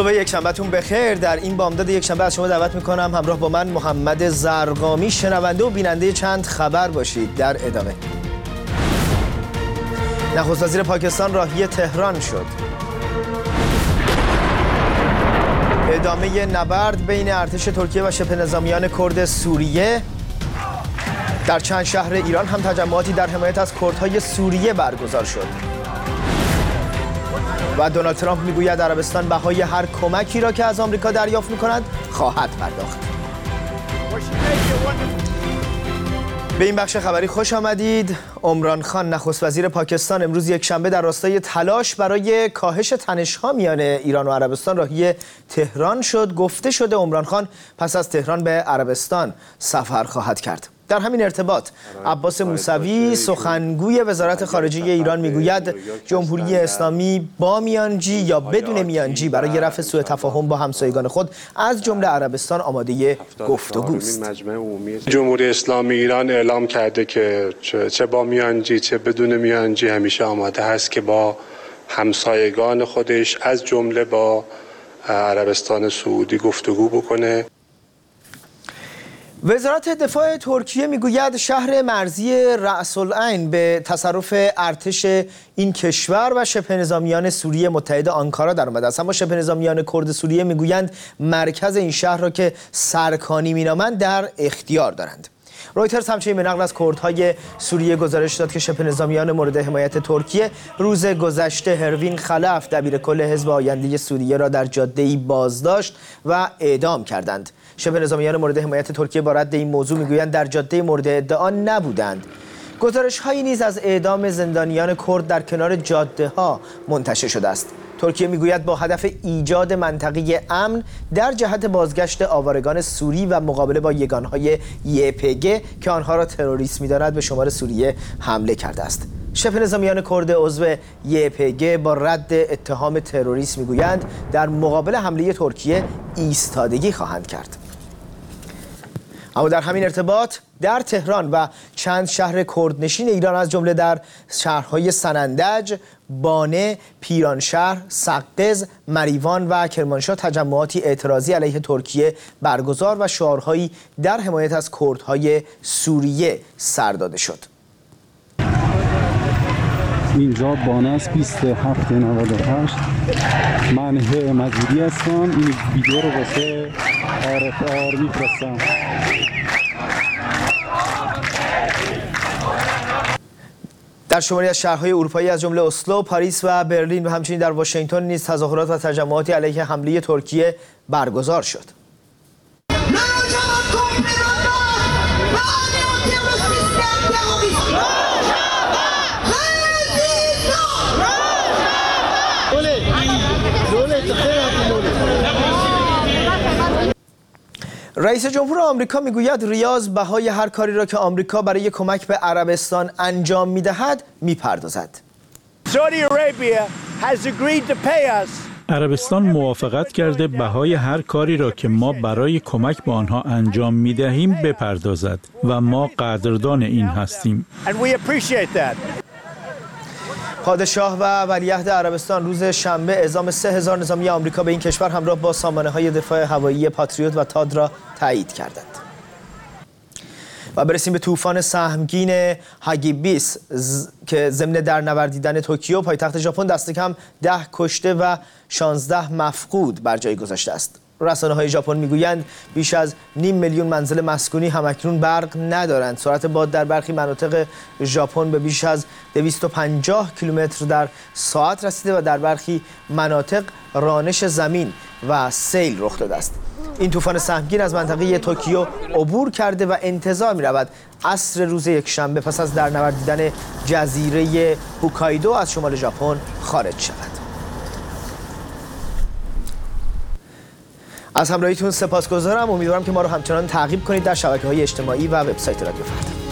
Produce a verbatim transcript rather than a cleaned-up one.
صبح یک شنبهتون بخیر. در این بامداد یک شنبه از شما دعوت میکنم همراه با من محمد زرقامی شنونده و بیننده چند خبر باشید. در ادامه، نخست وزیر پاکستان راهی تهران شد. ادامه نبرد بین ارتش ترکیه و شبه نظامیان کرد سوریه. در چند شهر ایران هم تجمعاتی در حمایت از کردهای سوریه برگزار شد. و دونالد ترامپ میگوید عربستان بهای هر کمکی را که از آمریکا دریافت می‌کند خواهد پرداخت. به این بخش خبری خوش آمدید. عمران خان نخست وزیر پاکستان امروز یک شنبه در راستای تلاش برای کاهش تنش‌ها میان ایران و عربستان راهی تهران شد. گفته شده عمران خان پس از تهران به عربستان سفر خواهد کرد. در همین ارتباط عباس موسوی سخنگوی وزارت خارجه ایران میگوید جمهوری اسلامی با میانجی یا بدون میانجی برای رفع سوء تفاهم با همسایگان خود از جمله عربستان آماده گفتگوست. جمهوری اسلامی ایران اعلام کرده که چه با میانجی چه بدون میانجی همیشه آماده هست که با همسایگان خودش از جمله با عربستان سعودی گفتگو بکنه. وزارت دفاع ترکیه میگوید شهر مرزی رأس العین به تصرف ارتش این کشور و شبه نظامیان سوریه متحد آنکارا در آمده است، اما شبه نظامیان کرد سوریه میگویند مرکز این شهر را که سرکانی مینامند در اختیار دارند. رویترز همچنین به نقل از کردهای سوریه گزارش داد که شبه نظامیان مورد حمایت ترکیه روز گذشته هروین خلف دبیرکل حزب آینده سوریه را در جاده‌ای بازداشت و اعدام کردند. شبه نظامیان مورد حمایت ترکیه با رد این موضوع میگویند در جاده مورد ادعا نبودند. گزارش‌هایی نیز از اعدام زندانیان کرد در کنار جاده‌ها منتشر شده است. ترکیه میگوید با هدف ایجاد منطقه امن در جهت بازگشت آوارگان سوری و مقابله با یگانهای ی پی جی که آنها را تروریست می‌داند به شمال سوریه حمله کرده است. شبه نظامیان کرد عضو ی پی جی با رد اتهام تروریسم میگویند در مقابل حمله ترکیه ایستادگی خواهند کرد. اما در همین ارتباط در تهران و چند شهر کردنشین ایران از جمله در شهرهای سنندج، بانه، پیرانشهر، سقز، مریوان و کرمانشاه تجمعاتی اعتراضی علیه ترکیه برگزار و شعارهایی در حمایت از کردهای سوریه سر داده شد. اینجا بانه است بیست هفت نود و هشت. من مجبوری هستم این ویدیو رو واسه آر اف آر میفرستم. در شماری از شهرهای اروپایی از جمله اسلو، پاریس و برلین و همچنین در واشنگتن نیز تظاهرات و تجمعاتی علیه حمله ترکیه برگزار شد. رئیس جمهور آمریکا میگوید ریاض بهای هر کاری را که آمریکا برای کمک به عربستان انجام میدهد میپردازد. عربستان موافقت کرده بهای هر کاری را که ما برای کمک به آنها انجام میدهیم بپردازد و ما قدردان این هستیم. پادشاه و ولیعهد عربستان روز شنبه اعزام سه هزار نظامی آمریکا به این کشور همراه با سامانه‌های دفاع هوایی پاتریوت و تاد را تایید کردند. و برسیم به طوفان سهمگین هاگیبیس که ضمن درنوردیدن توکیو پایتخت ژاپن دست کم ده کشته و شانزده مفقود بر جای گذاشته است. رسانه‌های ژاپن میگویند بیش از نیم میلیون منزل مسکونی همکنون برق ندارند. سرعت باد در برخی مناطق ژاپن به بیش از دویست و پنجاه کیلومتر در ساعت رسیده و در برخی مناطق رانش زمین و سیل رخ داده است. این طوفان سهمگین از منطقه توکیو عبور کرده و انتظار می‌رود عصر روز یکشنبه پس از درنوردیدن جزیره هوکایدو از شمال ژاپن خارج شود. از همراهیتون سپاسگزارم. امیدوارم که ما رو همچنان تعقیب کنید در شبکه‌های اجتماعی و وبسایت رادیو فردا.